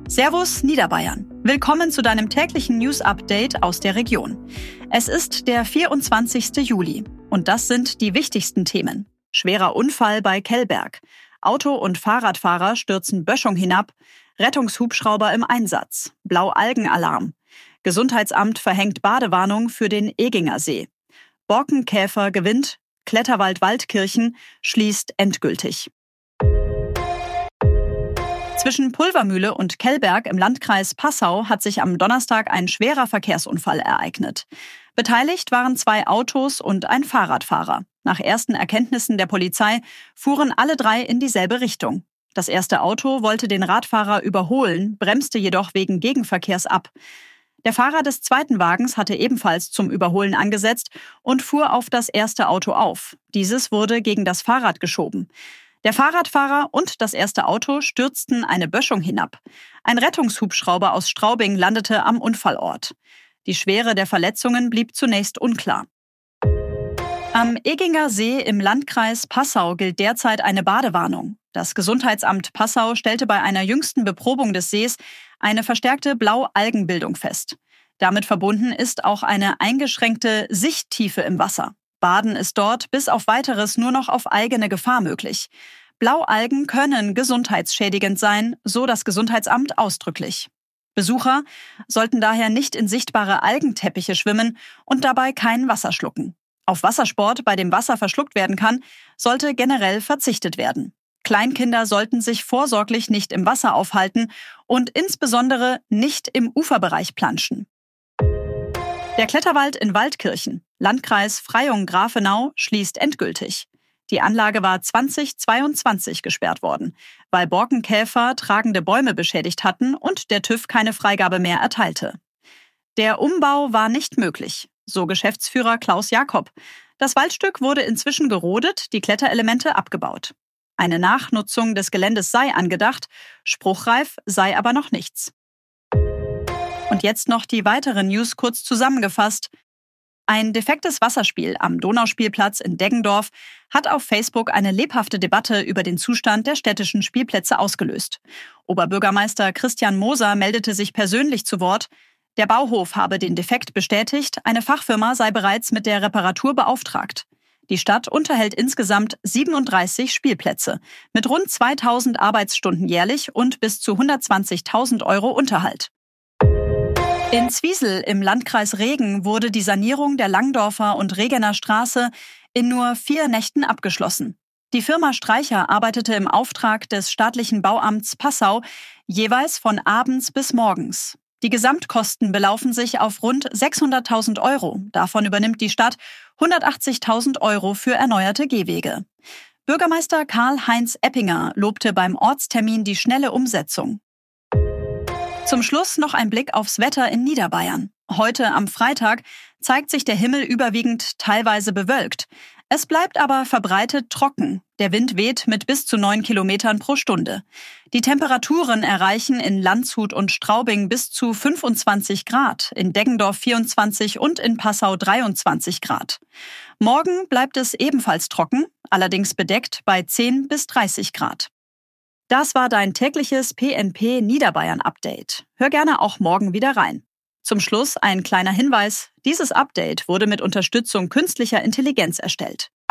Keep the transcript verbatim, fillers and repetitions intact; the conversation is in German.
Servus Niederbayern. Willkommen zu deinem täglichen News-Update aus der Region. Es ist der vierundzwanzigste Juli und das sind die wichtigsten Themen. Schwerer Unfall bei Kellberg. Auto- und Fahrradfahrer stürzen Böschung hinab. Rettungshubschrauber im Einsatz. Blaualgenalarm. Gesundheitsamt verhängt Badewarnung für den Eginger See. Borkenkäfer gewinnt. Kletterwald Waldkirchen schließt endgültig. Zwischen Pulvermühle und Kellberg im Landkreis Passau hat sich am Donnerstag ein schwerer Verkehrsunfall ereignet. Beteiligt waren zwei Autos und ein Fahrradfahrer. Nach ersten Erkenntnissen der Polizei fuhren alle drei in dieselbe Richtung. Das erste Auto wollte den Radfahrer überholen, bremste jedoch wegen Gegenverkehrs ab. Der Fahrer des zweiten Wagens hatte ebenfalls zum Überholen angesetzt und fuhr auf das erste Auto auf. Dieses wurde gegen das Fahrrad geschoben. Der Fahrradfahrer und das erste Auto stürzten eine Böschung hinab. Ein Rettungshubschrauber aus Straubing landete am Unfallort. Die Schwere der Verletzungen blieb zunächst unklar. Am Eginger See im Landkreis Passau gilt derzeit eine Badewarnung. Das Gesundheitsamt Passau stellte bei einer jüngsten Beprobung des Sees eine verstärkte Blaualgenbildung fest. Damit verbunden ist auch eine eingeschränkte Sichttiefe im Wasser. Baden ist dort bis auf Weiteres nur noch auf eigene Gefahr möglich. Blaualgen können gesundheitsschädigend sein, so das Gesundheitsamt ausdrücklich. Besucher sollten daher nicht in sichtbare Algenteppiche schwimmen und dabei kein Wasser schlucken. Auf Wassersport, bei dem Wasser verschluckt werden kann, sollte generell verzichtet werden. Kleinkinder sollten sich vorsorglich nicht im Wasser aufhalten und insbesondere nicht im Uferbereich planschen. Der Kletterwald in Waldkirchen, Landkreis Freyung-Grafenau, schließt endgültig. Die Anlage war zweitausendzweiundzwanzig gesperrt worden, weil Borkenkäfer tragende Bäume beschädigt hatten und der TÜV keine Freigabe mehr erteilte. Der Umbau war nicht möglich, so Geschäftsführer Klaus Jakob. Das Waldstück wurde inzwischen gerodet, die Kletterelemente abgebaut. Eine Nachnutzung des Geländes sei angedacht, spruchreif sei aber noch nichts. Und jetzt noch die weiteren News kurz zusammengefasst. Ein defektes Wasserspiel am Donauspielplatz in Deggendorf hat auf Facebook eine lebhafte Debatte über den Zustand der städtischen Spielplätze ausgelöst. Oberbürgermeister Christian Moser meldete sich persönlich zu Wort. Der Bauhof habe den Defekt bestätigt, eine Fachfirma sei bereits mit der Reparatur beauftragt. Die Stadt unterhält insgesamt siebenunddreißig Spielplätze mit rund zweitausend Arbeitsstunden jährlich und bis zu hundertzwanzigtausend Euro Unterhalt. In Zwiesel im Landkreis Regen wurde die Sanierung der Langdorfer und Regener Straße in nur vier Nächten abgeschlossen. Die Firma Streicher arbeitete im Auftrag des staatlichen Bauamts Passau jeweils von abends bis morgens. Die Gesamtkosten belaufen sich auf rund sechshunderttausend Euro. Davon übernimmt die Stadt hundertachtzigtausend Euro für erneuerte Gehwege. Bürgermeister Karl-Heinz Eppinger lobte beim Ortstermin die schnelle Umsetzung. Zum Schluss noch ein Blick aufs Wetter in Niederbayern. Heute am Freitag zeigt sich der Himmel überwiegend teilweise bewölkt. Es bleibt aber verbreitet trocken. Der Wind weht mit bis zu neun Kilometern pro Stunde. Die Temperaturen erreichen in Landshut und Straubing bis zu fünfundzwanzig Grad, in Deggendorf vierundzwanzig und in Passau dreiundzwanzig Grad. Morgen bleibt es ebenfalls trocken, allerdings bedeckt bei zehn bis dreißig Grad. Das war dein tägliches P N P Niederbayern Update. Hör gerne auch morgen wieder rein. Zum Schluss ein kleiner Hinweis. Dieses Update wurde mit Unterstützung künstlicher Intelligenz erstellt.